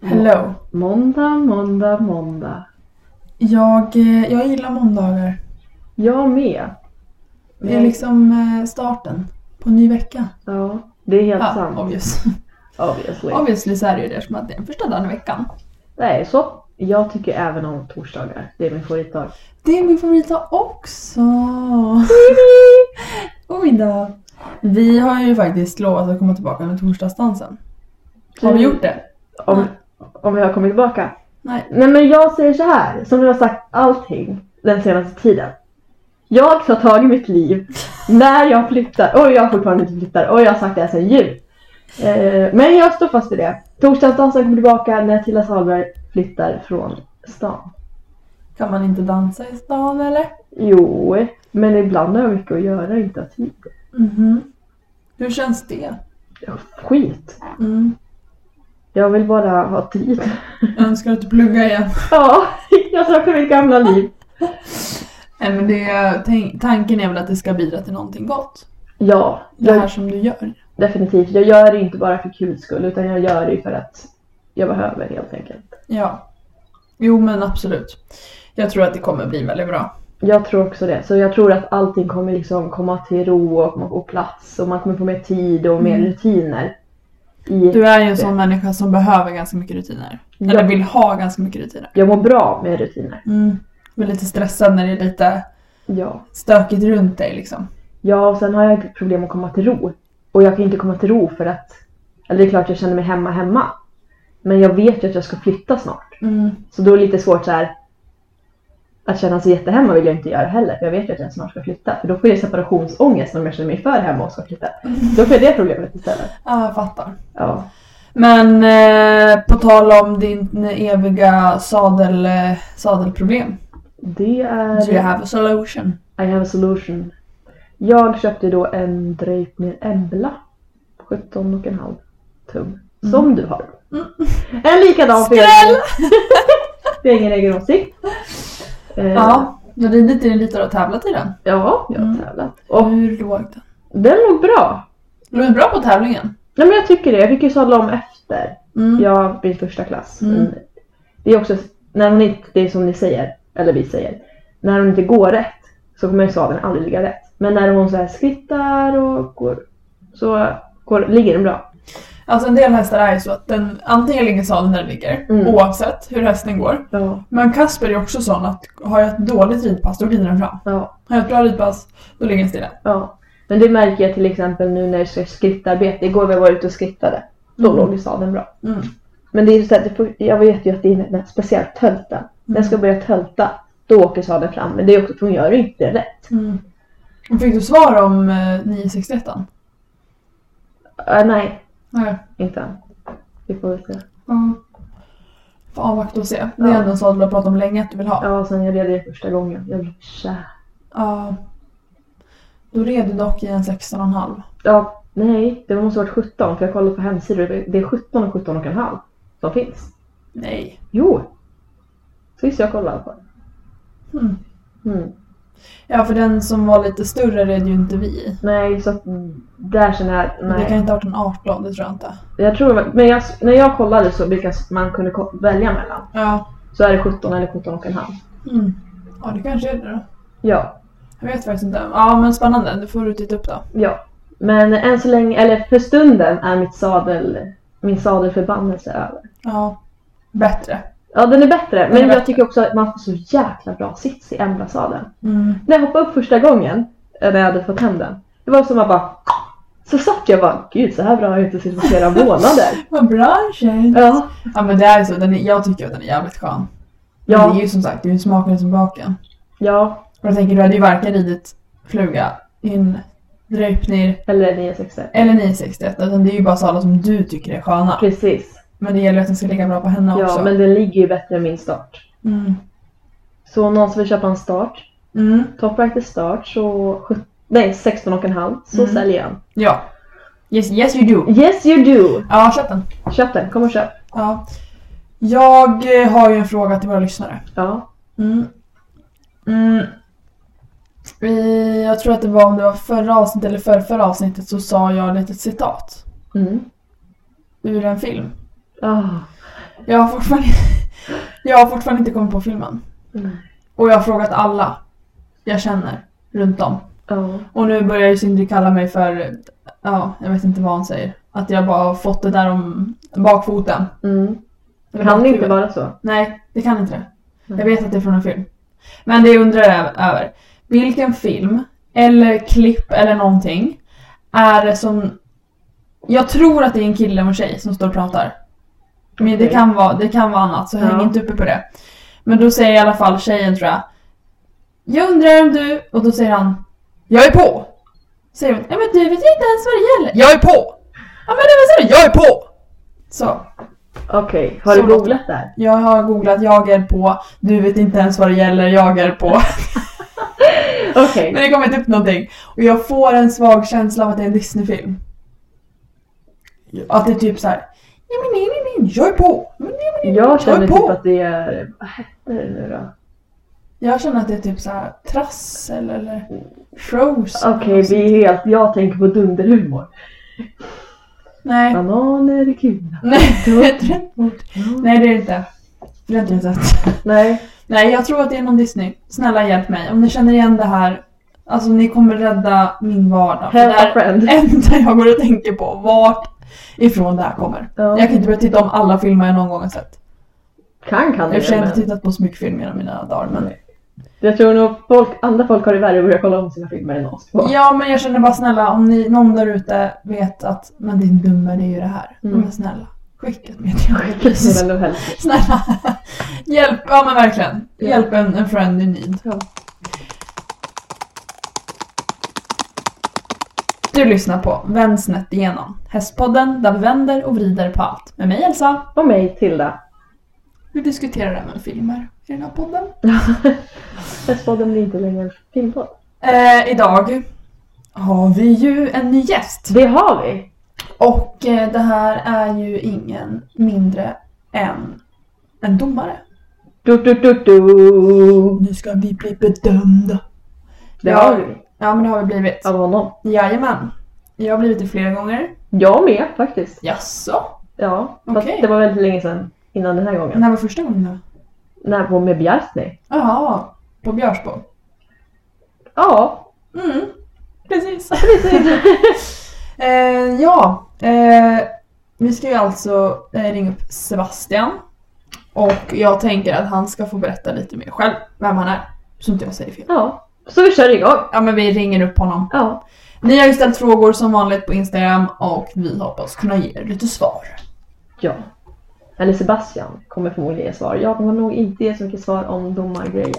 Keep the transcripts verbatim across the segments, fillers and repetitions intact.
Hello. Måndag, måndag, måndag. Jag, jag gillar måndagar. Jag med. Det är liksom starten på en ny vecka. Ja, det är helt ja, sant. Obvious. Obviously. Obviously så är det ju det som att det är den första dagen i veckan. Det är så. Jag tycker även om torsdagar. Det är min favoritdag. Det är min favoritdag också. Oj då. Vi har ju faktiskt lovat att komma tillbaka med torsdagsdansen. Har vi gjort det? Om, om vi har kommit tillbaka? Nej. Nej, men jag säger så här. Som jag har sagt allting den senaste tiden. Jag tar tag i mitt liv när jag flyttar. Och jag fortfarande inte flyttar. Och jag har sagt det här sedan jul. Eh, men jag står fast vid det. Torsdagsdansen kommer tillbaka när Tilda Salberg flyttar från stan. Kan man inte dansa i stan eller? Jo, men ibland har jag mycket att göra, inte har tid. Mhm. Hur känns det? Ja, skit. Mm. Jag vill bara ha tid. Jag önskar att du pluggar igen. Ja, jag saknar mitt gamla liv. Nej, men det, tänk, tanken är väl att det ska bidra till någonting gott. Ja. Det här jag, som du gör. Definitivt. Jag gör det inte bara för kul skull, utan jag gör det för att jag behöver helt enkelt. Ja. Jo, men absolut. Jag tror att det kommer bli väldigt bra. Jag tror också det. Så jag tror att allting kommer liksom komma till ro och, och plats. Och man kommer få mer tid och mer mm. rutiner. I du är ju en det. sån människa som behöver ganska mycket rutiner. Ja. Eller vill ha ganska mycket rutiner. Jag mår bra med rutiner. Mm. Jag är lite stressad när det är lite ja. stökigt runt dig liksom. Ja, och sen har jag problem att komma till ro. Och jag kan inte komma till ro för att... Eller det är klart jag känner mig hemma hemma. Men jag vet ju att jag ska flytta snart. Mm. Så då är det lite svårt så här... Att känna sig jättehemma vill jag inte göra heller. För jag vet ju att jag snart ska flytta. För då får jag separationsångest om jag känner mig för hemma och ska flytta. Mm. Då får jag det problemet istället. Ja, jag fattar. Ja. Men eh, på tal om din eviga sadel, sadelproblem. Det är... Do you have a solution? I have a solution. Jag köpte då en Draupnir Embla. sjutton och en halv tum. Mm. Som du har. Mm. En likadan. Skräll! Det är ingen egen åsikt. Ja, du ridit i den lite och tävlat i den. Ja, jag har mm. tävlat. Och hur låg den? Den låg bra. Låg bra på tävlingen? Nej, men jag tycker det. Jag fick ju sadla om efter. Mm. Jag blir första klass. Mm. Det är också, när hon inte, det är som ni säger, eller vi säger. När hon inte går rätt så kommer ju sadeln aldrig ligga rätt. Men när hon så här skrittar och går, så går, ligger den bra. Alltså en del hästar är ju så att den antingen ligger sadeln där den ligger, mm. oavsett hur hästen går. Ja. Men Kasper är också sån att har jag ett dåligt ridpass då glider den fram. Ja. Har jag ett bra ridpass då ligger den stilla. Ja. Men det märker jag till exempel nu när jag ska skrittarbete. Igår var jag ute och skrittade. Då mm. låg ju sadeln bra. Mm. Men det är så att det, jag vet ju att det är en speciell tölta. Mm. När jag ska börja tölta, då åker sadeln fram. Men det är också att hon gör inte rätt. Mm. Fick du svar om eh, nio sextioett? Uh, nej. Nej. Inte än. Vi får väl se. Mm. Får avvakta och se. Det är ja. ändå en sadel du har pratat om länge att du vill ha. Ja, sen jag red det första gången. Jag blev kär. Ja. Då red du dock i en sexton och en halv. Ja, nej. Det måste ha varit sjutton. För jag kollade på hemsidor. Det är sjutton och sjutton och en halv som finns. Nej. Jo. Sist jag kollade på. Mm. Mm. Ja, för den som var lite större red ju inte vi. Nej, så där känner jag... Nej. Det kan inte ha varit en arton, det tror jag inte. Jag tror, men jag, när jag kollade så vilka man kunde välja mellan. Ja. Så är det sjutton eller sjutton och en halv. Mm. Ja, det kanske är det då. Ja. Jag vet faktiskt inte. Ja, men spännande. Du får du titta upp då. Ja. Men än så länge, eller för stunden är mitt sadel, min sadelförbannelse över. Ja. Bättre. Ja, den är bättre. Den men är jag bättre. tycker också att man får så jäkla bra sits i Embla-sadeln. Mm. När jag hoppade upp första gången, när jag hade fått hem den. Det var som att bara... Så satt jag bara, gud så här bra har jag inte sett på flera månader. Vad bra tjej. Ja. Ja, men det är så. Den är, jag tycker att den är jävligt skön. Ja. Men det är ju som sagt, det är ju smaken som baken. Ja. Och jag tänker, du hade ju varken ridit fluga in Draupnir eller nio sextioett. Eller nio sextioett. Utan det är ju bara sadlar som du tycker är sköna. Precis. Men det gäller att den ska ligga bra på henne ja, också. Ja, men den ligger ju bättre än min start. Mm. Så någon som vill köpa en start. Mm. Top Rider start så... Nej, sexton och en halv. Så mm. säljer jag. Ja. Yes, yes you do. Yes you do. Ja, köp den. Köp den, kom och köp. Ja. Jag har ju en fråga till våra lyssnare. Ja. Mm. Mm. Jag tror att det var om det var förra avsnittet eller för förra avsnittet så sa jag ett litet citat. Mm. Ur en film. Oh. Jag har fortfarande, jag har fortfarande inte kommit på filmen. Mm. Och jag har frågat alla jag känner runt om. Ja. Och nu börjar ju Sindri kalla mig för, ja, jag vet inte vad han säger. Att jag bara har fått det där om bakfoten. Mm. Eller Kan det bakhuvudet. inte vara så? Nej, det kan inte det. Mm. Jag vet att det är från en film. Men det jag undrar över, vilken film eller klipp eller någonting är det som... Jag tror att det är en kille och en tjej som står och pratar. Men det Okej. kan vara, det kan vara annat, så Ja. häng inte uppe på det. Men då säger i alla fall tjejen, tror jag. Jag undrar om du... Och då säger han, jag är på! Säger hon, ja men du vet inte ens vad det gäller. Jag är på! Ja men det var så, jag är på! Så, Okej, har Så du låter googlat där? jag har googlat, jag är på. Du vet inte ens vad det gäller, jag är på. Okej. Men det kommer inte upp någonting. Och jag får en svag känsla av att det är en Disney-film. Att det är typ så här. Nej men nej nej nej, jag är på! Men nej, men nej, Jag känner är typ på. att det är... Vad hette det nu då? Jag känner att det är typ så här trassel eller Frozen. Okej, vi är helt... Jag tänker på dunderhumor. Nej. Bananer i kula. Nej, det är ett rätt ord. Nej, det är det inte. Det är inte jag sett. Nej. Nej, jag tror att det är någon Disney. Snälla hjälp mig. Om ni känner igen det här. Alltså ni kommer rädda min vardag. För Help det a friend. är enda jag går och tänker på. Vart ifrån det här kommer. Ja. Jag kan inte börja titta om alla filmer jag någon gång har sett. Kan kan Jag har det, i och för sig men... inte tittat på så mycket film genom mina dagar. Men... Jag tror nog folk, andra folk har det värre att börja kolla om sina filmer än oss. Ja, men jag känner bara snälla. Om ni, någon där ute vet att men din dumme, det är ju det här. Mm. Men snälla. Skicka ett meddelande. Men ändå helst. Snälla. Hjälp. Ja men verkligen. Ja. Hjälp en, en friend in need. Ja. Du lyssnar på Vänd snett igenom. Hästpodden där vi vänder och vrider på allt. Med mig Elsa. Och mig, Tilda. Vi diskuterar även filmer i den här podden. Hästpodden blir inte längre en filmpodd. Eh, idag har vi ju en ny gäst. Det har vi. Och eh, det här är ju ingen mindre än en domare. Du, du, du, du. Nu ska vi bli bedömda. Det Ja. har vi. Ja men det har vi blivit. Av honom. Jajamän. Jag har blivit det flera gånger. Jag med faktiskt. Jaså? Ja, fast Okej. det var väldigt länge sedan innan den här gången. När var första gången då? När var med Bjärsnäs? Jaha, på Björsbo. Ja, Mm, precis. precis. eh, ja, eh, vi ska ju alltså eh, ringa upp Sebastian. Och jag tänker att han ska få berätta lite mer själv, vem han är. Så inte jag säger fel. Ja, så vi kör igång. Ja men vi ringer upp honom. Ja. Ni har ju ställt frågor som vanligt på Instagram och vi hoppas kunna ge er lite svar. Ja. Eller Sebastian kommer förmodligen ge svar. Jag kommer nog inte ge så mycket svar om domargrejer.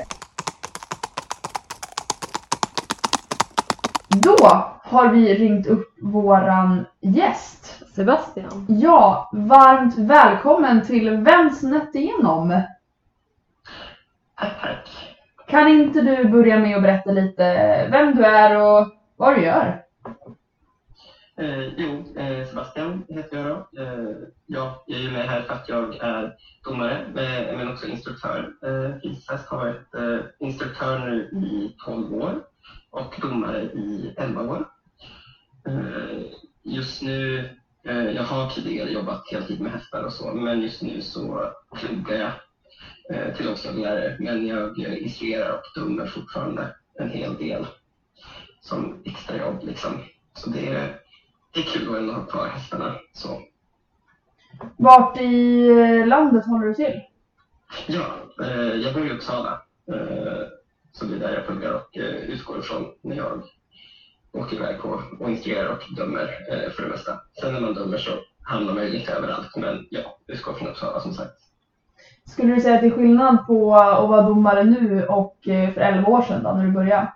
Då har vi ringt upp våran gäst. Sebastian. Ja, varmt välkommen till Vänd snett igenom. Tack, tack. Kan inte du börja med att berätta lite vem du är och vad du gör? Eh, jo, eh, Sebastian heter jag då. Eh, ja, jag är ju med här för att jag är domare, eh, men också instruktör. Eh, Fishäst har varit eh, instruktör nu i tolv år och domare i elva år. Eh, just nu, eh, jag har tidigare jobbat heltid med hästar och så, men just nu så pluggar jag eh, till lågstadielärare, men jag eh, instruerar och dömer fortfarande en hel del som extrajobb liksom. Så det är, det är kul att ändå ha kvar hästarna. Så. Vart i landet håller du till? Ja, eh, jag bor i Uppsala. Eh, så det är där jag pluggar och eh, utgår ifrån när jag åker iväg på och instruerar och dömer eh, för det mesta. Sen när man dömer så hamnar man ju lite överallt, men ja, utgår från Uppsala som sagt. Skulle du säga att det är skillnad på att vara domare nu och för elva år sedan då, när du började?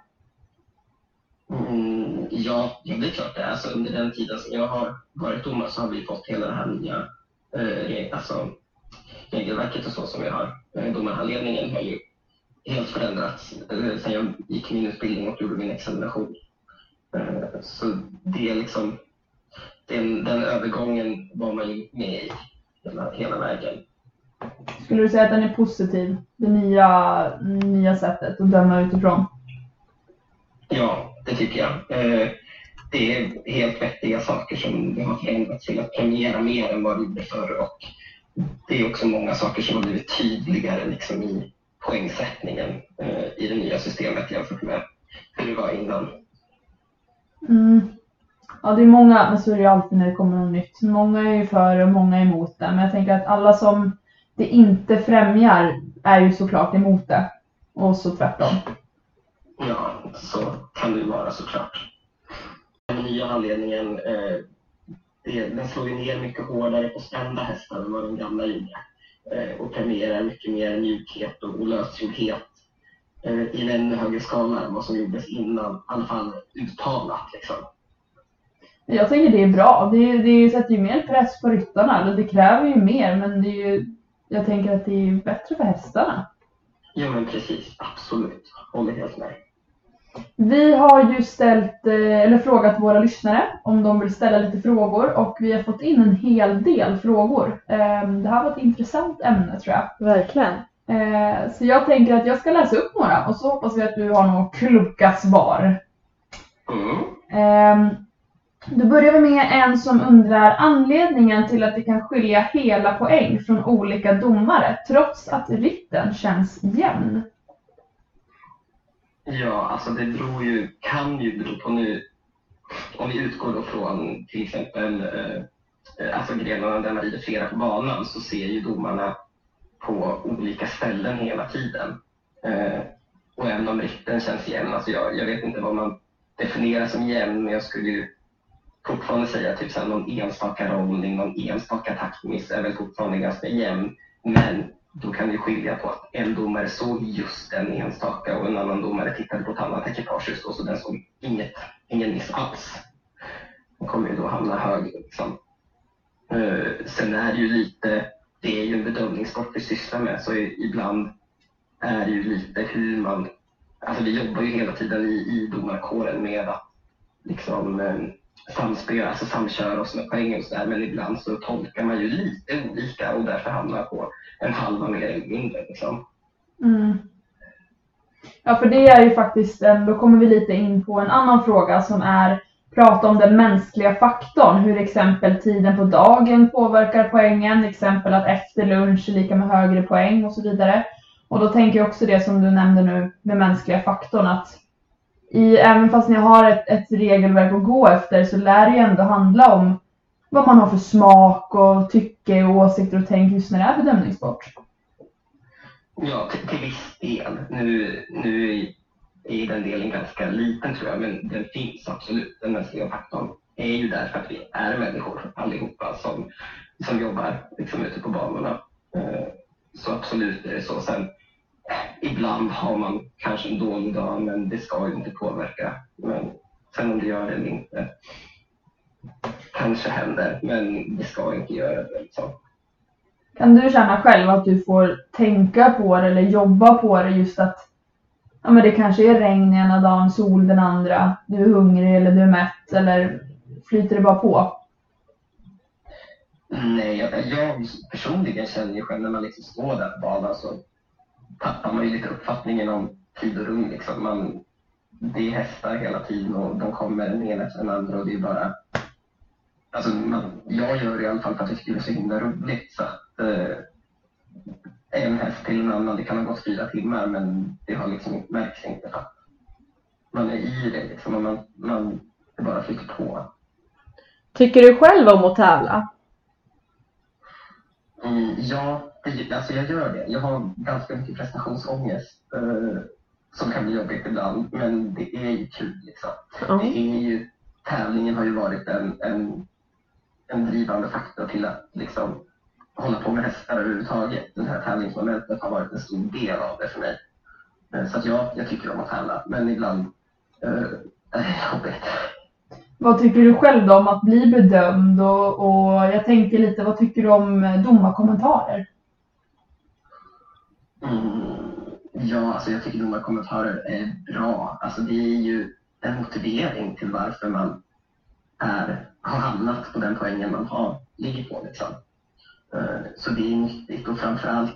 Mm, ja, ja, det är klart det är. Alltså, under den tiden som jag har varit domare så har vi fått hela det här nya eh, alltså, regelverket och så som vi har. Eh, domarhandledningen har ju helt förändrats eh, sen jag gick min utbildning och gjorde min examination. Eh, så det är liksom, den, den övergången var man ju med i hela, hela vägen. Skulle du säga att den är positiv? Det nya, nya sättet att döma utifrån? Ja, det tycker jag. Eh, det är helt vettiga saker som det har förändrats till att premiera mer än vad det gjorde förr och det är också många saker som har blivit tydligare liksom, i poängsättningen eh, i det nya systemet jämfört med hur det var innan. Mm. Ja, det är många, men så är det ju alltid när det kommer något nytt. Många är ju för och många är emot det. Men jag tänker att alla som det inte främjar är ju såklart emot det. Och så tvärtom. Ja, så kan det ju vara såklart. Den nya anledningen, eh, det, den slår ju ner mycket hårdare på spända hästar än vad den gamla gjorde. Eh, och premierar mycket mer mjukhet och lösgjordhet eh, i en ännu högre skala än vad som gjordes innan. I alla fall uttalat liksom. Jag tänker det är bra. Det, det sätter ju mer press på ryttarna. Eller det kräver ju mer, men det är ju, jag tänker att det är bättre för hästarna. Ja, men precis. Absolut. Håller helt med. Vi har ju ställt, eller frågat våra lyssnare om de vill ställa lite frågor. Och vi har fått in en hel del frågor. Det här var ett intressant ämne, tror jag. Verkligen. Så jag tänker att jag ska läsa upp några. Och så hoppas vi att du har några kloka svar. Mm. Då börjar vi med en som undrar anledningen till att det kan skilja hela poäng från olika domare trots att ritten känns jämn. Ja, alltså det beror ju, kan ju bero på nu, om vi utgår då från till exempel eh, alltså grenarna där man rider flera på banan, så ser ju domarna på olika ställen hela tiden. Eh, och även om ritten känns jämn, alltså jag, jag vet inte vad man definierar som jämn, men jag skulle ju fortfarande säga typ så här, någon enstaka rollning, någon enstaka taktmiss är väl fortfarande ganska jämn. Men då kan vi skilja på att en domare såg just en enstaka och en annan domare tittade på ett annat ekipage just då, så den såg inget, ingen miss alls. Den kommer ju då hamna högre liksom. Uh, sen är det ju lite, det är ju en bedömningssport vi sysslar med, så ibland är det ju lite hur man, alltså vi jobbar ju hela tiden i, i domarkåren med att liksom um, samspela, alltså samköra oss med poäng och sådär, men ibland så tolkar man ju lite olika och därför hamnar på en halva mer eller mindre liksom. Mm. Ja, för det är ju faktiskt, då kommer vi lite in på en annan fråga som är prata om den mänskliga faktorn, hur exempel tiden på dagen påverkar poängen, exempel att efter lunch är lika med högre poäng och så vidare. Och då tänker jag också det som du nämnde nu med mänskliga faktorn, att I, även fast ni har ett, ett regelverk att gå efter, så lär det ju ändå handla om vad man har för smak och tycke och åsikter och tänk just när det är bedömningssport. Ja, till, till viss del. Nu, nu är den delen ganska liten tror jag, men den finns absolut. Den mänskliga faktorn är ju där för att vi är människor allihopa som, som jobbar liksom ute på banorna. Så absolut är det så. Sen ibland har man kanske en dålig dag, men det ska ju inte påverka. Men sen om det gör det eller inte kanske händer, men det ska inte göra det. Liksom. Kan du känna själv att du får tänka på det eller jobba på det, just att ja, men det kanske är regn ena dagen, sol den andra, du är hungrig eller du är mätt, eller flyter det bara på? Nej, jag, jag personligen känner ju själv när man liksom står där på banan så tappar man ju lite uppfattningen om tid och rum. Liksom. Man, det är hästar hela tiden och de kommer den ena efter den andra och det är bara... Alltså man, jag gör det i alla fall för att jag tycker det är så himla roligt. Så att, eh, en häst till en annan, det kan ha gått fyra timmar men det har liksom inte märks inte för att man är i det liksom och man, man det bara flyter på. Tycker du själv om att tävla? Mm, ja, det, alltså jag gör det. Jag har ganska mycket prestationsångest eh, som kan bli jobbigt ibland, men det är ju kul liksom. Mm. Det är ju, tävlingen har ju varit en, en, en drivande faktor till att liksom hålla på med hästar överhuvudtaget. Den här tävlingsmomentet har varit en stor del av det för mig. Eh, så att ja, jag tycker om att tävla, men ibland eh, är det jobbigt. Vad tycker du själv då om att bli bedömd? Och, och jag tänker lite, vad tycker du om domarkommentarer? Mm, ja, alltså jag tycker domarkommentarer är bra. Alltså det är ju en motivering till varför man är, har hamnat på den poängen man har, ligger på. Liksom. Så det är nyttigt och framförallt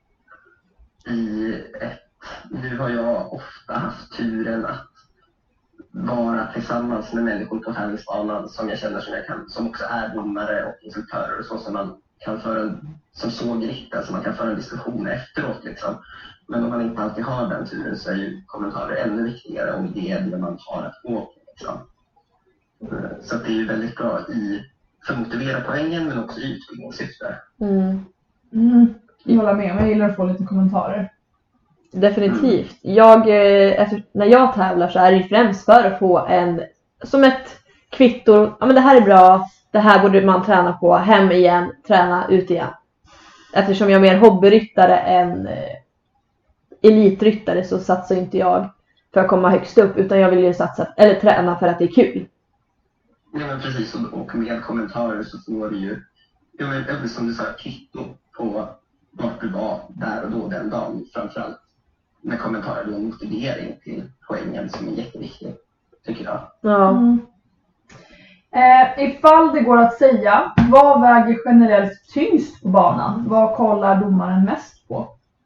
i ett, nu har jag ofta haft turen att vara tillsammans med människor på tävlingsbanan som jag känner som jag kan, som också är domare och instruktörer och så som man kan föra en, som sågrikt, alltså man kan föra en diskussion efteråt liksom. Men om man inte alltid har den turen så är ju kommentarer ännu viktigare om det är det man har att gå på liksom. Så att det är ju väldigt bra i för att motivera poängen men också i utbildningssyfte. Mm. Mm. Jag håller med, jag gillar att få lite kommentarer. Definitivt. Jag, eh, efter, när jag tävlar så är det främst för att få en, som ett kvitto. Ja men det här är bra, det här borde man träna på, hem igen, träna ut igen. Eftersom jag är mer hobbyryttare än eh, elitryttare så satsar inte jag för att komma högst upp. Utan jag vill ju satsa, eller träna för att det är kul. Ja men precis, och med kommentarer så får du ju, ja men som du sa, kvitto på vart du var där och då den dagen. Framförallt med kommentarer och motivering till poängen som är jätteviktig, tycker jag. Ja. Mm. Eh, ifall det går att säga, vad väger generellt tyngst på banan? Vad kollar domaren mest på?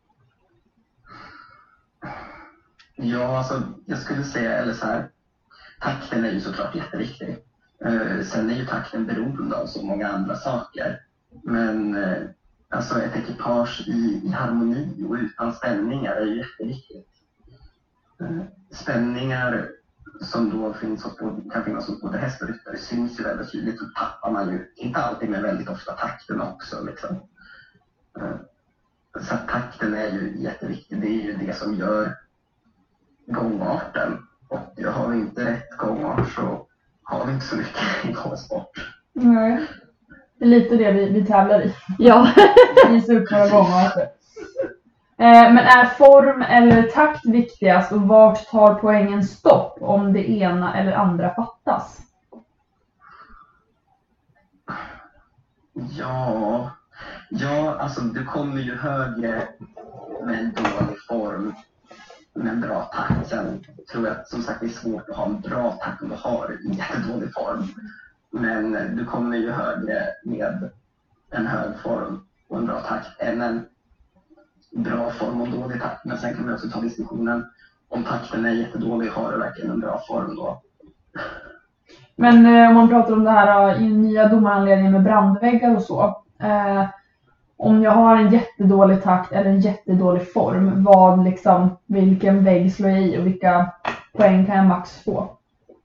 Ja, alltså jag skulle säga, eller så här, takten är ju såklart jätteviktig. Eh, sen är ju takten beroende av så många andra saker. Men eh, alltså ett ekipage i, i harmoni och utan spänningar är ju jätteviktigt. Eh, spänningar som då finns hos, kan finnas hos både häst och ryttare syns ju väldigt tydligt, så tappar man ju inte alltid men väldigt ofta takten också liksom. Eh, så att takten är ju jätteviktig, det är ju det som gör gångarten. Och jag har vi inte rätt gångart så har vi inte så mycket i gångsport. Nej. Det är lite det vi, vi tävlar i. Ja. Visa upp några gångarter. Eh, men är form eller takt viktigast och vart tar poängen stopp om det ena eller andra fattas? Ja, ja alltså du kommer ju högre med en dålig form med en bra takt. Sen tror jag att som sagt det är svårt att ha en bra takt om du har en jättedålig form. Men du kommer ju högre med en hög form och en bra takt än en bra form och dålig takt. Men sen kan man också ta diskussionen om takten är jättedålig, har du verkligen en bra form då? Men eh, om man pratar om det här i nya domaranledningen med brandväggar och så. Eh, om jag har en jättedålig takt eller en jättedålig form, vad liksom, vilken vägg slår jag i och vilka poäng kan jag max få?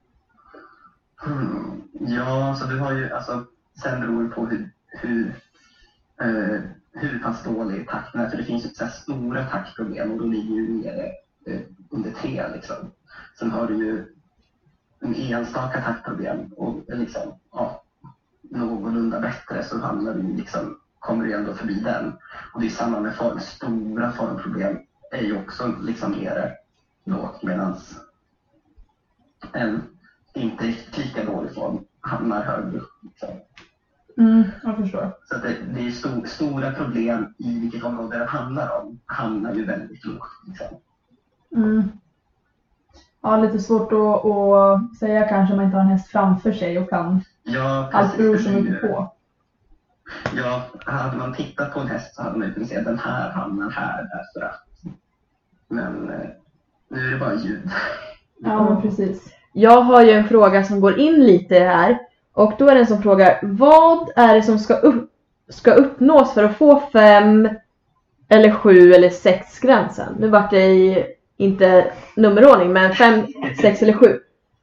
Mm, ja, så du har ju, alltså, sen beror det på hur, hur, eh, hur pass dålig takten är. För det finns ju så här stora taktproblem och då ligger ju nere eh, under tre liksom. Sen har du ju en enstaka taktproblem och liksom, ja, någorlunda bättre så hamnar du liksom, kommer du ändå förbi den. Och det är samma med form. Stora formproblem är ju också liksom nere lågt medans en inte riktigt lika dålig form hamnar högre upp. Liksom. Mm, jag förstår. Så att det, det är sto, stora problem i vilket område det handlar om. Hamnar ju väldigt lågt. Liksom. Mm. Ja, lite svårt att, att säga kanske om man inte har en häst framför sig och kan Ja, allt beror så det är mycket ju- på. Ja, hade man tittat på en häst så hade man ju kunnat se att den här hamnar här därför att. Men eh, nu är det bara ljud. Ja, men precis. Jag har ju en fråga som går in lite i det här. Och då är det en som frågar, vad är det som ska, upp, ska uppnås för att få fem eller sju eller sex gränsen? Nu vart det i, inte nummerordning, men fem, sex eller sju.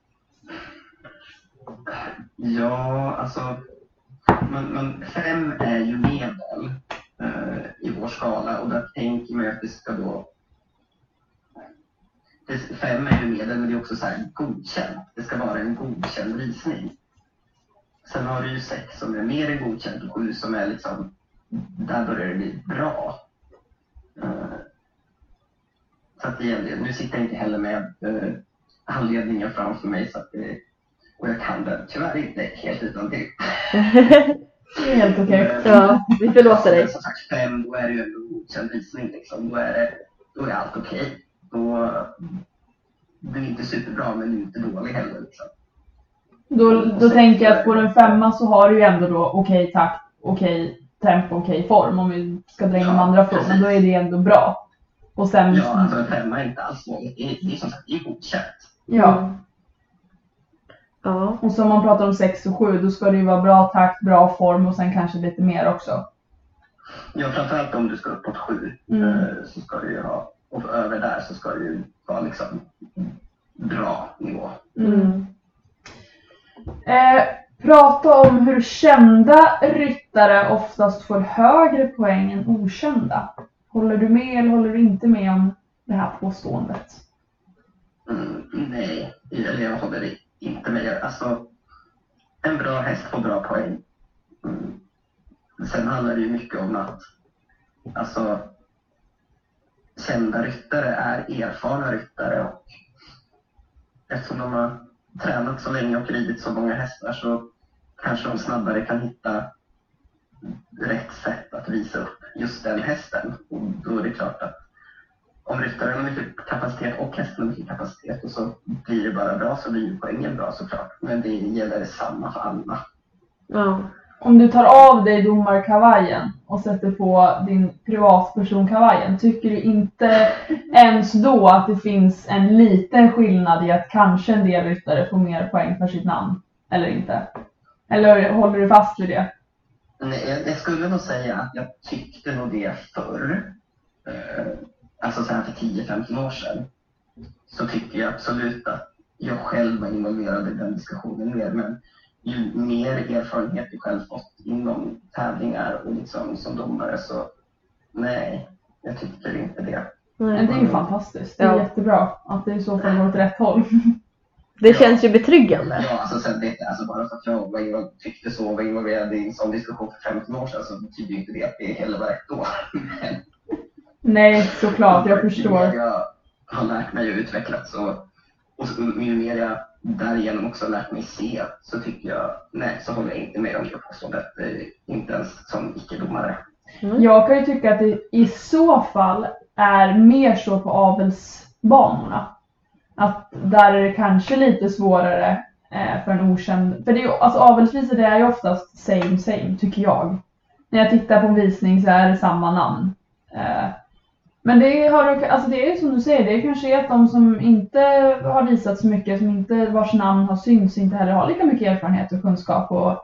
Ja, alltså. Men, men fem är ju medel eh, i vår skala och där tänker man att det ska då. Det, fem är ju medel men det är också så här godkänt. Det ska vara en godkänd visning. Sen har du ju sex som är mer än godkänt och sju som är liksom, där börjar det bli bra. Uh, så att igen, nu sitter jag inte heller med uh, handledningen framför mig så att det, och jag kan det tyvärr inte helt utan det. Det är helt okej. Men- Ja, vi förlåter dig. Som sagt fem, då är det ju en godkänd visning liksom. Då är, det, då är allt okej. Då det är inte superbra men inte dålig heller liksom. Då, då tänker jag att på en femma så har du ju ändå då okej takt, okej tempo, okej form. Om vi ska dra in de Ja, andra formen, då är det ändå bra. Och sen, Ja, alltså en femma är inte alls dåligt. Det är, det är som sagt, det är godkänt. ja. Ja. Och så om man pratar om sex och sju, då ska det ju vara bra takt, bra form och sen kanske lite mer också. Ja, framförallt om du ska uppåt sju Mm. eh, så ska du ju ha, och över där så ska det ju vara liksom bra nivå. Mm. Eh, prata om hur kända ryttare oftast får högre poäng än okända. Håller du med eller håller du inte med om det här påståendet? Mm, nej, jag, jag håller det inte med. Alltså, en bra häst får bra poäng. Mm. Sen handlar det ju mycket om att alltså, kända ryttare är erfarna ryttare och eftersom de har tränat så länge och ridit så många hästar så kanske de snabbare kan hitta rätt sätt att visa upp just den hästen. Och då är det klart att om ryttaren har mycket kapacitet och hästen har mycket kapacitet och så blir det bara bra så blir poängen bra såklart. Men det gäller detsamma för alla. Ja. Om du tar av dig domarkavajen och sätter på din privatpersonkavajen, tycker du inte ens då att det finns en liten skillnad i att kanske en del ryttare får mer poäng för sitt namn? Eller inte? Eller håller du fast vid det? Nej, jag, jag skulle nog säga att jag tyckte nog det förr. Eh, alltså så här för tio femton år sedan. Så tycker jag absolut att jag själv var involverad i den diskussionen mer. Men ju mer erfarenhet jag själv fått inom tävlingar och liksom som domare så nej, jag tycker inte det. Men det är ju fantastiskt. Det är Ja. jättebra att det i så fall går åt rätt håll. Det känns ju betryggande. Ja, alltså sen vet jag, alltså bara för att jag var involverad, tyckte så och var involverad i en sån diskussion för femton år sedan så betyder ju inte det att det heller var rätt då. Men Nej, såklart. Jag förstår. ju mer jag har lärt mig och utvecklats och, och ju mer jag därigenom också lärt mig se så tycker jag, nej så håller jag inte med om det påståendet, inte ens som icke-domare. Mm. Jag kan ju tycka att det i så fall är mer så på avelsbanorna. Att där är det kanske lite svårare eh, för en okänd. För det är ju, alltså avelsvisor det är ju oftast same same tycker jag. När jag tittar på en visning så är det samma namn. Eh, men det, har, alltså det är ju som du säger, det är kanske att de som inte har visat så mycket, som inte, vars namn har synts, inte heller har lika mycket erfarenhet och kunskap och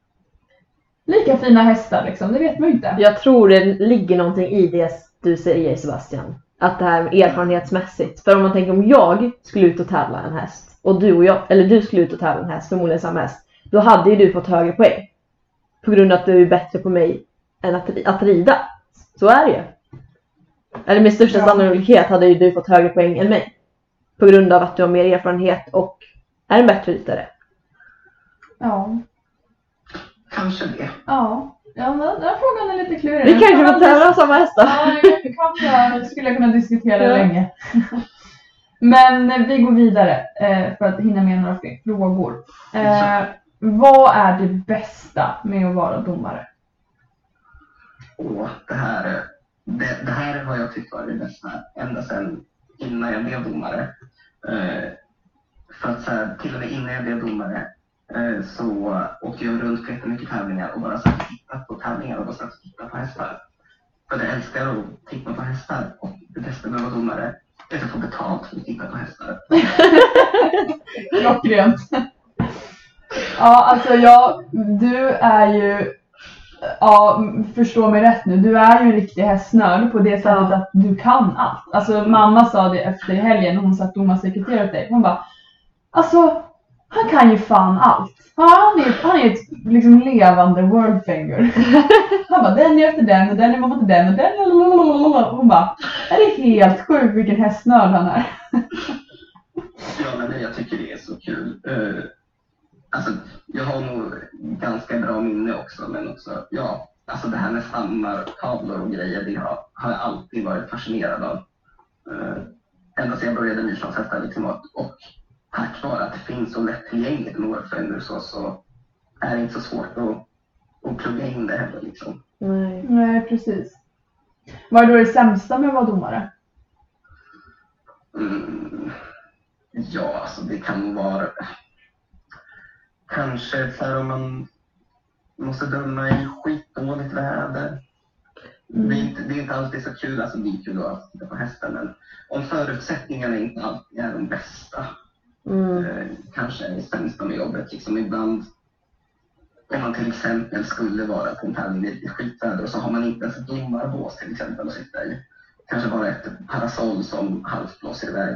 lika fina hästar liksom, det vet man ju inte. Jag tror det ligger någonting i det du säger, Sebastian. Att det här erfarenhetsmässigt. För om man tänker om jag skulle ut och tävla en häst. Och du och jag, eller du skulle ut och tävla en häst, förmodligen samma häst. Då hade ju du fått högre poäng. På grund av att du är bättre på mig än att, att rida. Så är det ju. Eller med största Ja. sannolikhet hade ju du fått högre poäng än mig. På grund av att du har mer erfarenhet och är en bättre ryttare. Ja. Kanske det. Ja. Ja, den här frågan är lite klurig. Vi Den kanske kan får man tävla samma hästar. Ja, det kan jag, skulle jag kunna diskutera Ja. länge. Men vi går vidare eh, för att hinna med några fler frågor. Eh, vad är det bästa med att vara domare? Och det här, det, det här har jag tyckt var det bästa ända sedan innan jag blev domare. Eh, för att så här, till och med innan jag blev domare eh, så åkte jag runt på jättemycket tävlingar och bara satt och tittade på tävlingar och bara satt och tittade på hästar. För jag älskar att titta på hästar och det bästa med att vara domare är att få betalt för att titta på hästar. Klockrent. Ja, alltså jag, du är ju, ja, förstå mig rätt nu, du är ju en riktig hästnörd på det sättet Ja. att du kan allt. Alltså mamma sa det efter helgen när hon satt domarsekreterare åt dig. Hon bara, alltså han kan ju fan allt. Ja, han är, han är ett liksom levande worldfinger. Han bara, den är efter den och den är mamma till den och den. Lalalala. Hon bara, det är helt sjukt vilken hästnörd han är. Ja, men jag tycker det är så kul. Uh, alltså, jag har nog ganska bra minne också, men också, ja, alltså det här med stammar, tavlor och grejer, det har, har jag alltid varit fascinerad av. Uh, ända sedan jag började med islandshästar liksom, och, och tack vare att det finns så lättillgängligt med worldfinder så, så är det inte så svårt att, att plugga in det heller liksom. Nej. Nej, precis. Vad är då det sämsta med att vara domare? Mm. Ja, alltså det kan nog vara kanske så här om man måste döma i skitdåligt väder. Mm. Det, är inte, det är inte alltid så kul, alltså det är kul att titta på hästen, men om förutsättningarna inte alltid är de bästa Mm. eh, kanske är det sämsta med jobbet. Liksom ibland om man till exempel skulle vara på en tävling i skitväder och så har man inte ens ett domarbås till exempel att sitta i. Kanske bara ett parasoll som halvt blåser iväg.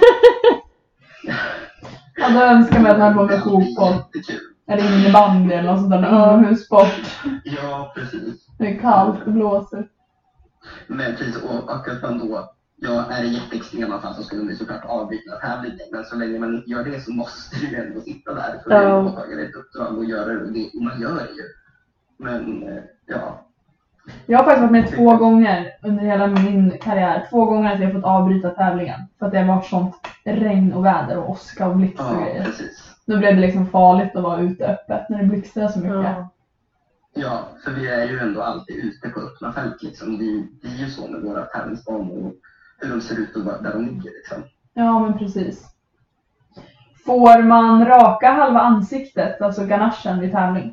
Ja, då önskar man att man går med fotboll. Eller innebandy eller något sånt där inomhussport. Ja, precis. Det är kallt och blåser. Men precis, och, och att man då, ja, är det jätteextrema fall så skulle man såklart avbryta tävlingen. Men så länge man inte gör det så måste du ändå sitta där för Ja. att ta ett uppdrag och göra det. Och, det, och man gör det ju. Men, eh, ja. Jag har faktiskt varit med två gånger under hela min karriär. Två gånger att jag har fått avbryta tävlingen. För att det har varit sånt regn och väder och åska och blixt och Ja, grejer. precis. Då blev det liksom farligt att vara ute öppet när det blixtrar så mycket. Ja. Ja, för vi är ju ändå alltid ute på öppna fält liksom. Vi, det är ju så med våra tävlingsbanor och hur de ser ut och där de ligger liksom. Ja, men precis. Får man raka halva ansiktet, alltså ganachen vid tävling?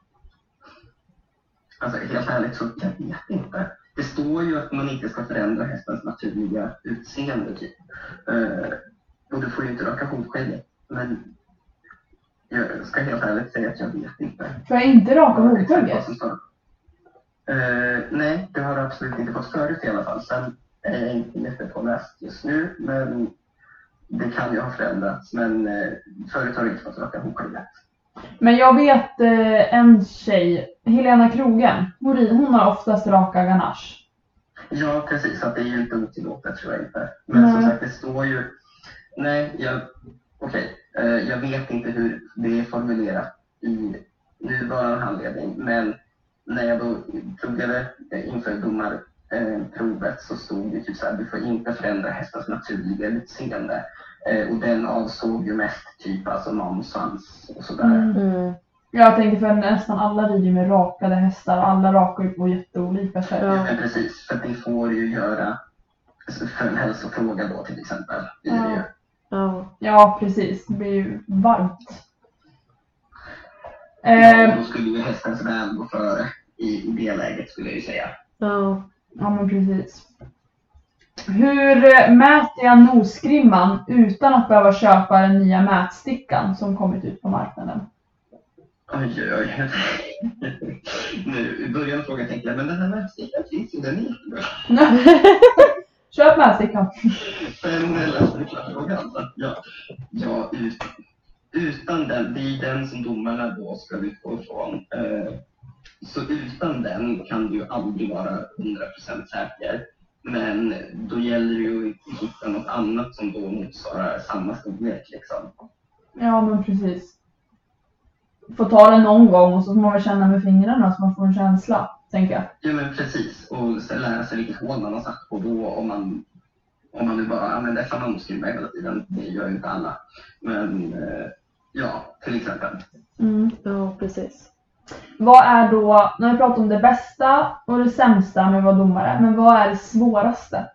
Alltså helt ärligt så jag vet inte. Det står ju att man inte ska förändra hästens naturliga utseende typ. Uh, och du får ju inte raka hodskägget. Men jag ska helt ärligt säga att jag vet inte. Får jag inte raka Ja, exakt vad hodskägget? som står. Uh, nej, det har jag absolut inte fått förut i alla fall. Sen är jag inte jättepåläst just nu. Men det kan ju ha förändrats. Men uh, förut har jag inte fått raka hodskägget. Men jag vet eh, en tjej, Helena Krogen, hon, hon har oftast raka ganache. Ja, precis. Att det är ju inte otillåtet tror jag inte. Men Nej. som sagt, det står ju... Nej, jag... Okej. Okay. Uh, jag vet inte hur det är formulerat i nuvarande handledning. Men när jag då pluggade inför domarprovet så stod det typ så här: du får inte förändra hästens naturliga utseende. Uh, och den avsåg ju mest typ alltså mansvans och sådär. Mm. Mm. Jag tänker för nästan alla rider med rakade hästar och alla rakar ju på jätteolika sätt. Ja. Ja, men precis. För det får ju göra för en hälsofråga då till exempel. Det är Ja. det ju. Ja. Ja, precis. Det blir ju varmt. Ja, Eh, då skulle ju hästens väl gå före i, i det läget skulle jag ju säga. Ja. ja, men precis. Hur eh, mäter jag nosgrimman utan att behöva köpa den nya mätstickan som kommit ut på marknaden? Oj, oj, oj. Nu, i början av frågan tänkte jag, men den här mätstickan finns ju, den är jättebra. Köp mätstickan. Men när jag läste klart frågan, så att ja, ja ut, utan den, det är den som domarna då ska utgå ifrån. Eh, så utan den kan du ju aldrig vara hundra procent säker. Men då gäller det ju att hitta något annat som då motsvarar samma storlek liksom. Ja, men precis. Får ta den någon gång och så får man väl känna med fingrarna så man får en känsla, tänker jag. Ja men precis, och så lära sig vilket hål man har satt på då om man, om man nu bara använder samma nosgrimma hela tiden. Det gör ju inte alla. Men eh, ja, till exempel. Mm. Ja, precis. Vad är då, när vi pratar om det bästa och det sämsta med att vara domare, men vad är det svåraste?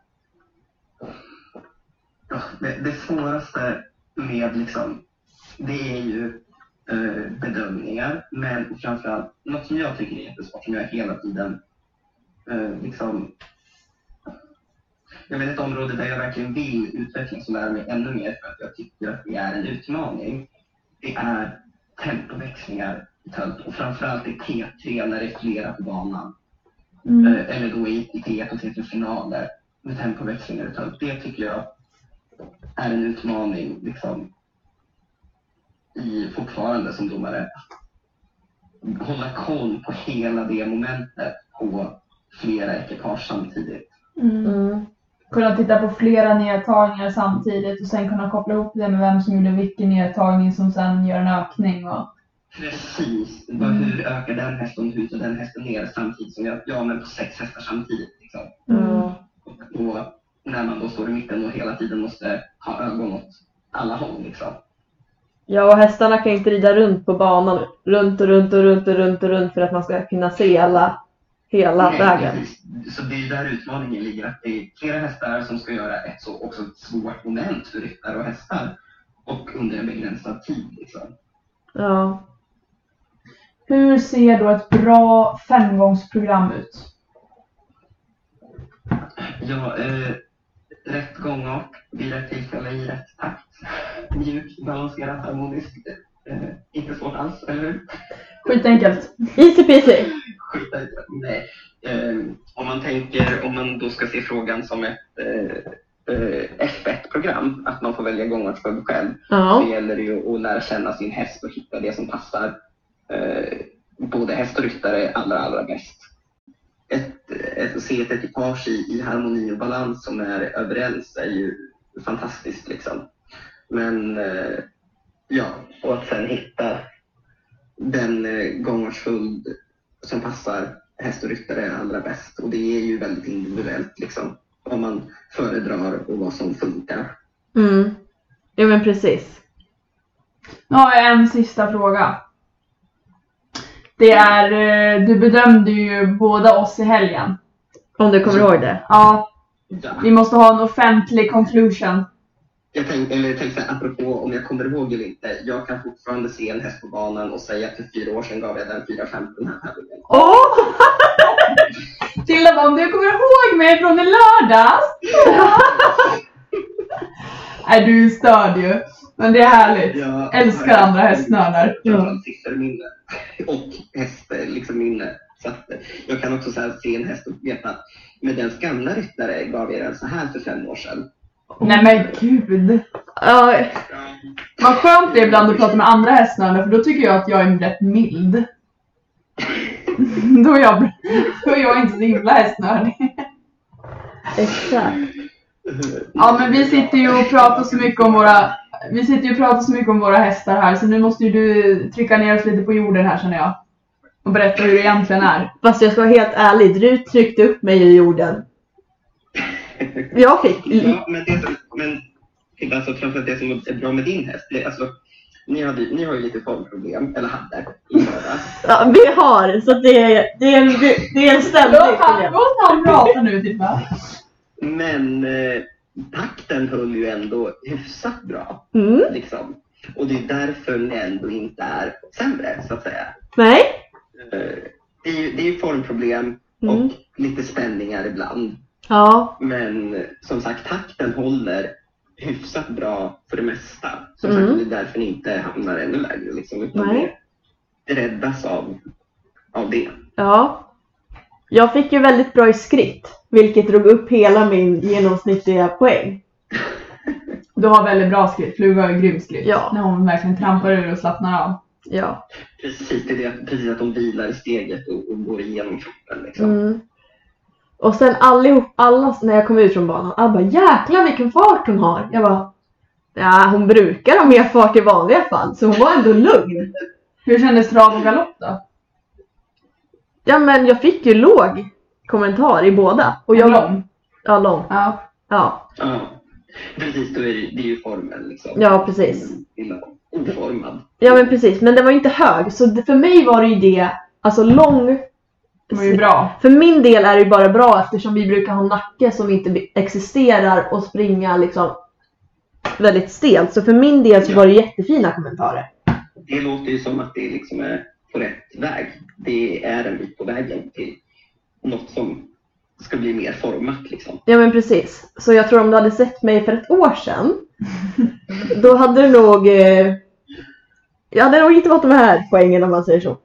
Ja, det, det svåraste med liksom, det är ju eh, bedömningar, men framförallt något som jag tycker är jättesvårt, som jag hela tiden eh, liksom, jag vet ett område där jag verkligen vill utvecklas och lära mig ännu mer för att jag tycker att det är en utmaning. Det är tempoväxlingar i tölt och framförallt i T tre när det är flera på banan. Mm. Eh, eller då i, i T ett och T tre-finaler med tempoväxlingar i tölt. Det tycker jag är en utmaning liksom, i fortfarande som domare. Hålla koll på hela det momentet på flera ekipage samtidigt. Mm. Mm. Kunna titta på flera nedtagningar samtidigt och sen kunna koppla ihop det med vem som gjorde vilken nedtagning som sen gör en ökning. Och... Precis. Mm. Hur ökar den hästen, hur tar den hästen ner samtidigt som jag, ja men på sex hästar samtidigt. Liksom. Mm. Och, och när man då står i mitten och hela tiden måste ha ögon åt alla håll liksom. Ja, och hästarna kan inte rida runt på banan. Runt och runt och runt och runt och runt för att man ska kunna se alla hela Nej, vägen. Precis. Så det är där utmaningen ligger. Att det är flera hästar som ska göra ett så också ett svårt moment för ryttare och hästar. Och under en begränsad tid liksom. Ja. Hur ser då ett bra femgångsprogram ut? Ja, eh, rätt gångart vid rätt tillfälle i rätt takt. Mjukt, balanserat, harmoniskt. Eh, inte svårt alls, eller hur? Skitenkelt. Easy peasy. Skitenkelt. Nej. Eh, om man tänker, om man då ska se frågan som ett eh, eh, F ett-program, att man får välja gångartsföljd själv, Ja. så gäller det ju att lära känna sin häst och hitta det som passar eh, både häst och ryttare allra, allra bäst. Ett, ett, att se ett ekipage i, i harmoni och balans som är överens är ju fantastiskt liksom. Men eh, ja, och att sen hitta den eh, gångartsföljd som passar häst och ryttare allra bäst. Och det är ju väldigt individuellt liksom, vad man föredrar och vad som funkar. Mm. Ja men precis. Nu har jag en sista fråga. Det är, eh, du bedömde ju båda oss i helgen. Om du kommer ihåg det. Ja, Ja. vi måste ha en offentlig conclusion. Jag tänkte, eller jag tänkte apropå om jag kommer ihåg eller inte. Jag kan fortfarande se en häst på banan och säga att för fyra år sedan gav jag den fyra femton den här tävlingen. Åh! Tilda, om du kommer ihåg mig från i lördags. Nej, du är störd ju. Men det är härligt. Jag Älskar andra hästnördar. Framförallt sifferminne och häst liksom minne. Så att jag kan också så här se en häst och veta att med den gamla ryttare gav jag den så här för fem år sedan. Nej men gud. Ja, Ja. Vad skönt det är ibland att prata med andra hästnördar, för då tycker jag att jag är rätt mild. Då är jag, då är jag inte så himla hästnördig. exakt. Ja, men vi sitter ju och pratar så mycket om våra Vi sitter ju och pratar så mycket om våra hästar här, så nu måste ju du trycka ner oss lite på jorden här, känner jag. Och berätta hur det egentligen är. Fast jag ska vara helt ärlig, du tryckte upp mig i jorden. Jag fick... Ja, men det som, men alltså framförallt det som är bra med din häst, det, alltså, ni, hade, ni har ju lite formproblem, eller hade, i lördags. Ja, vi har, så det är, det är en, det är en ständig Låt han, problem. låt han prata nu, Tilda. Men eh, takten höll ju ändå hyfsat bra, Mm. liksom. Och det är därför ni ändå inte är sämre, så att säga. Nej? Eh, det, är ju, det är ju formproblem Mm. och lite spänningar ibland. Ja. Men eh, som sagt, takten håller hyfsat bra för det mesta. Som Mm. sagt, det är därför ni inte hamnar ännu lägre, liksom. Utan Nej. det räddas av, av det. Ja. Jag fick ju väldigt bra i skritt, vilket drog upp hela min genomsnittliga poäng. Du har väldigt bra skritt, Fluga har ju grym skritt. Ja. När hon verkligen trampar ur och slappnar av. Ja. Precis, det är det, precis att de vilar i steget och, och går igenom kroppen, liksom. Mm. Och sen allihop, alla när jag kom ut från banan, alla bara, jäklar vilken fart hon har. Jag bara, ja hon brukar ha mer fart i vanliga fall, så hon var ändå lugn. Hur kändes trav och galopp då? Ja men jag fick ju låg kommentar i båda. Och jag, Lång? Ja, lång. Ja. Ja, Ja, precis, då är det, det är ju formen, liksom. ja precis. Lilla oformad. Ja men precis, men det var inte hög. Så det, för mig var det ju det, alltså lång. Det var ju bra. För min del är det ju bara bra eftersom vi brukar ha nacke som inte existerar och springa liksom väldigt stelt. Så för min del så var det jättefina kommentarer. Det låter ju som att det liksom är på rätt väg. Det är en bit på vägen till något som ska bli mer format, liksom. Ja men precis. Så jag tror om du hade sett mig för ett år sedan, då hade du nog... Eh, jag hade nog inte fått de här poängen om man säger så.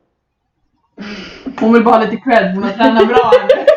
Hon vill bara ha lite cred, hon har tränat bra.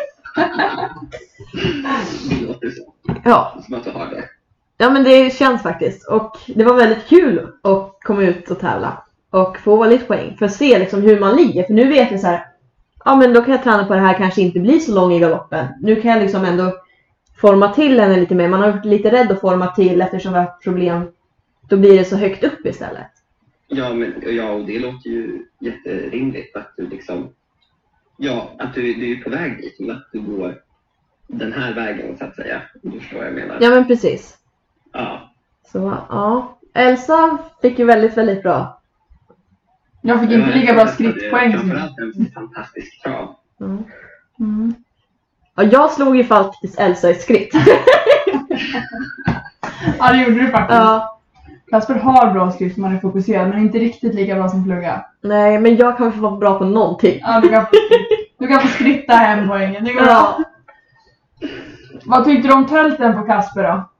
Det låter så. Ja. Som att du har det. Ja men det känns faktiskt. Och det var väldigt kul att komma ut och tävla. Och få lite poäng. För att se liksom hur man ligger. För nu vet jag så här. Ja men då kan jag träna på det här, kanske inte bli så lång i galoppen. Nu kan jag liksom ändå forma till henne lite mer. Man har varit lite rädd att forma till eftersom vi har haft problem. Då blir det så högt upp istället. Ja, men, ja, och det låter ju jätterimligt att du liksom... Ja, att du, du är på väg dit. Men att du går den här vägen, så att säga. Du förstår vad jag menar. Ja men precis. Ja. Så ja. Elsa fick ju väldigt väldigt bra. Jag fick inte lika bra skrittpoäng som du. Framförallt en fantastisk trav. Mm. Mm. Ja, jag slog ju faktiskt Elsa i skritt. Ja, det gjorde du faktiskt. Ja. Kasper har bra skritt, man är fokuserad, men inte riktigt lika bra som Fluga. Nej, men jag kan få vara bra på någonting. Ja, du kan, du kan få skritta hem poängen. Det går bra. Ja. Vad tyckte du om tälten på Kasper då?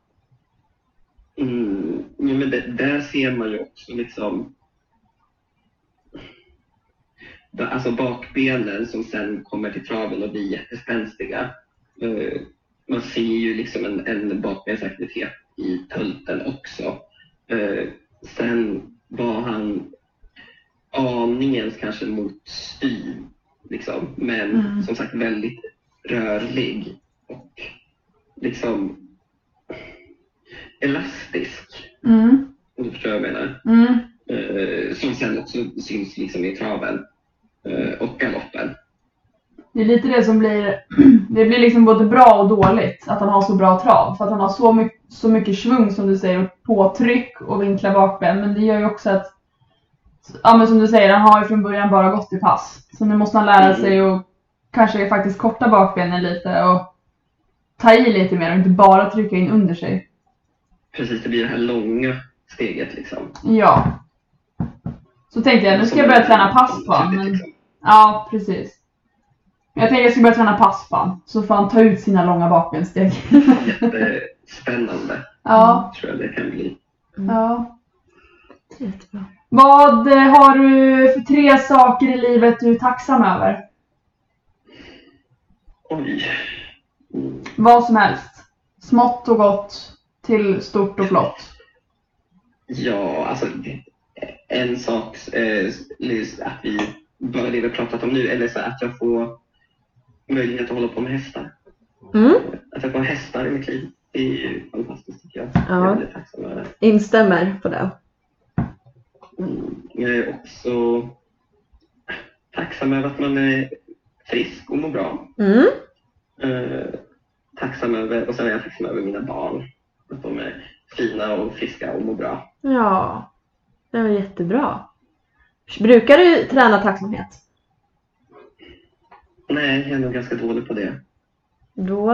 Mm, ja, men det, där ser man ju också liksom... alltså bakbenen som sen kommer till traven och blir jättespänstiga. Uh, man ser ju liksom en, en bakbensaktivitet i tölten också. Uh, sen var han aningens kanske mot styr, liksom, men Mm. som sagt väldigt rörlig och liksom elastisk, Mm. om du förstår vad jag menar. Mm. Uh, som sen också syns liksom i traven uh, och galoppen. Det är lite det som blir, det blir liksom både bra och dåligt att han har så bra trav. För att han har så mycket, så mycket svung som du säger och påtryck och vinkla bakben. Men det gör ju också att, ja men som du säger, han har ju från början bara gått i pass. Så nu måste han lära Mm. sig att kanske faktiskt korta bakbenen lite och ta i lite mer och inte bara trycka in under sig. Precis, det blir det här långa steget liksom. Ja. Så tänkte jag, nu ska jag börja träna pass på honom. Men... Liksom. Ja, precis. Jag tänkte jag ska börja träna pass på honom. Så får han ta ut sina långa bakbensteg. Jättespännande. Ja. Tror jag det kan bli. Ja. Jättebra. Vad eh, har du för tre saker i livet du är tacksam över? Oj. Mm. Vad som helst. Smått och gott till stort och flott. Ja, alltså en sak eh, att vi bara det vi har pratat om nu, eller så att jag får möjlighet att hålla på med hästar. Mm. Att jag får hästar i mitt liv. Det är ju fantastiskt tycker jag. Ja. Jag blir tacksam över det. Instämmer på det. Mm. Jag är också tacksam över att man är frisk och mår bra. Mm. Eh, tacksam över, och sen är jag tacksam över mina barn. Att de är fina och friska och mår bra. Ja, det var jättebra. Brukar du träna tacksamhet? Nej, jag är nog ganska dålig på det. Då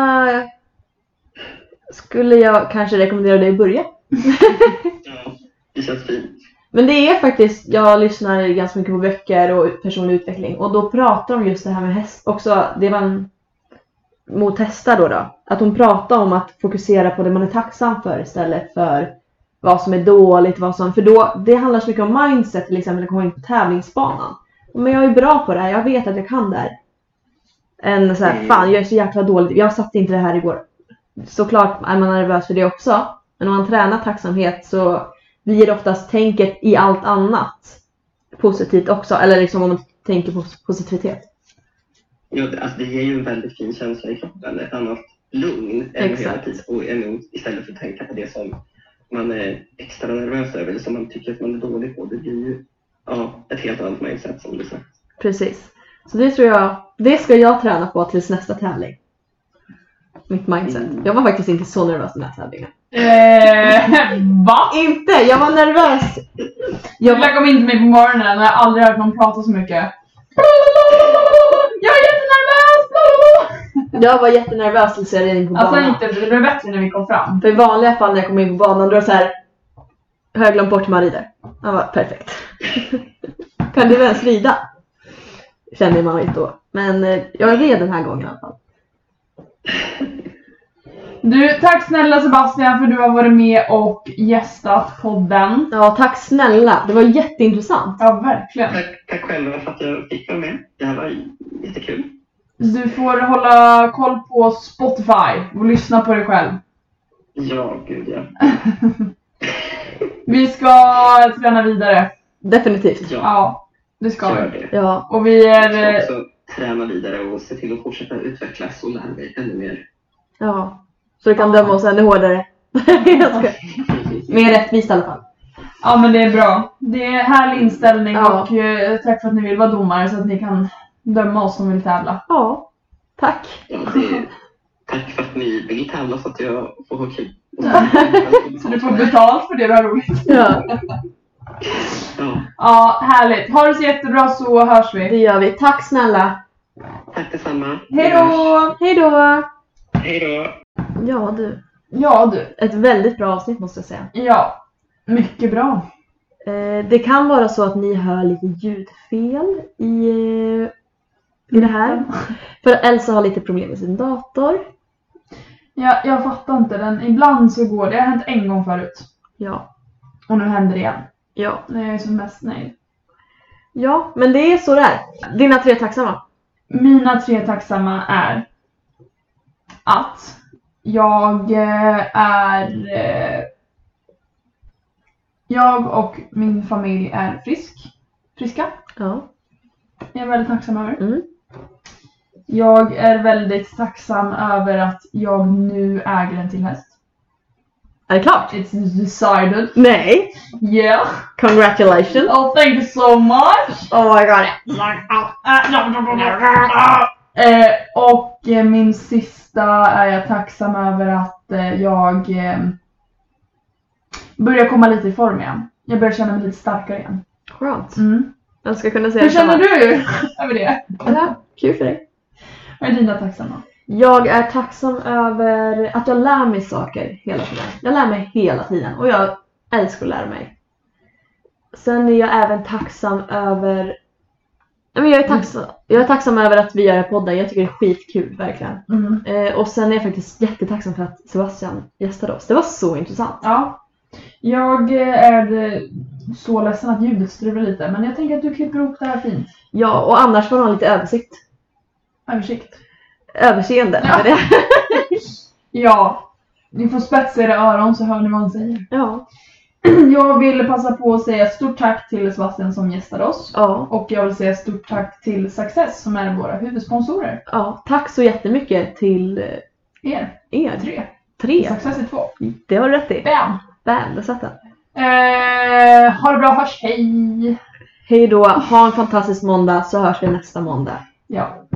skulle jag kanske rekommendera dig att börja. Ja, det känns fint. Men det är faktiskt, jag lyssnar ganska mycket på böcker och personlig utveckling. Och då pratar de just det här med häst. Också, det var en, mot hästar då då. Att hon pratar om att fokusera på det man är tacksam för istället för vad som är dåligt. Vad som, för då, det handlar så mycket om mindset till exempel att komma in på tävlingsbanan. Men jag är bra på det här, jag vet att jag kan det här. En så här, Mm. fan jag är så jäkla dålig, jag satt inte det här igår. Såklart är man nervös för det också. Men om man tränar tacksamhet så blir det oftast tänket i allt annat positivt också. Eller liksom om man tänker på positivitet. Ja, det, alltså det ger ju en väldigt fin känsla i kroppen. Ett annat lugn än Exakt. hela tiden. Och än, istället för att tänka på det som man är extra nervös över. Eller som man tycker att man är dålig på. Det blir ju ja, ett helt annat mindset som du sagt. Precis. Så det tror jag, det ska jag träna på tills nästa tävling. Mitt mindset. Mm. Jag var faktiskt inte så nervös den här tävlingen. Eh, va? Inte, jag var nervös. Jag Jag var, kom in till mig på morgonen och jag har aldrig hört någon prata så mycket. Jag är jättenervös! jag var jättenervös tills jag red in på Alltså banan. inte, det blev bättre när vi kom fram. För i vanliga fall när jag kom in på banan då är det så här. Har jag glömt bort hur man rider? Han var perfekt. Kan du ens rida? Kände man inte då. Men eh, jag red den här gången i alla fall. Du, tack snälla Sebastian för du har varit med och gästat podden. Ja, tack snälla. Det var jätteintressant. Ja, verkligen. Tack, tack själva för att jag fick vara med. Det här var jättekul. Du får hålla koll på Spotify och lyssna på dig själv. Ja, gud ja. Vi ska träna vidare. Definitivt. Ja, Ja, det ska gör vi. det. Ja, Och vi Jag ska är... också träna vidare och se till att fortsätta utvecklas och lära mig ännu mer. ja. Så du kan döma oss ännu hårdare. Jag ska. Mer rättvist i alla fall. Ja, men det är bra. Det är härlig inställning Ja. och eh, tack för att ni vill vara domare så att ni kan döma oss som vill tävla. Ja, tack. Ja, det, tack för att ni vill tävla så att jag får ha kul. Så du får betalt för det du har roligt. Ja, Ja, Ja, härligt. Ha det så jättebra så hörs vi. det gör vi. Tack snälla. tack detsamma. Hej då! Hej då. Hej då! Ja du. Ja du. Ett väldigt bra avsnitt måste jag säga. Ja, mycket bra. Eh, det kan vara så att ni hör lite ljudfel i, eh, i det här. För Elsa har lite problem med sin dator. Ja, jag fattar inte den. Ibland så går det. Det har hänt en gång förut. Ja, Och nu händer det igen. ja. Nu är jag som mest nöjd. Ja, men det är så det är. Dina tre tacksamma. Mina tre tacksamma är att jag eh, är eh, jag och min familj är frisk, friska. Ja. Jag är väldigt tacksam över. Mm. Jag är väldigt tacksam över att jag nu äger en till häst. Är det klart? It's decided. Nej. Yeah. Congratulations. Oh, thank you so much. Oh my god. Eh, och eh, min sista är jag tacksam över att eh, jag eh, börjar komma lite i form igen. Jag börjar känna mig lite starkare igen. Skönt. Mm. Jag ska kunna säga Hur känner samma. du över det? Ja, kul för dig. Vad är dina tacksamma? Jag är tacksam över att jag lär mig saker hela tiden. Jag lär mig hela tiden och jag älskar att lära mig. Sen är jag även tacksam över... Jag är tacksam, jag är tacksam över att vi gör podden. Jag tycker det är skitkul, verkligen. Mm. Eh, och sen är jag faktiskt jättetacksam för att Sebastian gästade oss. Det var så intressant. Ja. Jag är så ledsen att ljudet strular lite, men jag tänker att du klipper ihop det här fint. Ja, och annars får man ha lite översikt. Översikt. Överseende. Ja. Med det. Ja, ni får spetsa era öron så hör ni vad han säger. Ja. Jag vill passa på att säga stort tack till Sebastian som gästade oss. Ja. Och jag vill säga stort tack till Success som är våra huvudsponsorer. Ja. Tack så jättemycket till Er. er. Tre. Tre. Success är två. Det har du rätt i. Bam! Bam, där satt den. Eh, ha det bra, hörs, hej! Hej då, ha en fantastisk måndag så hörs vi nästa måndag. Ja.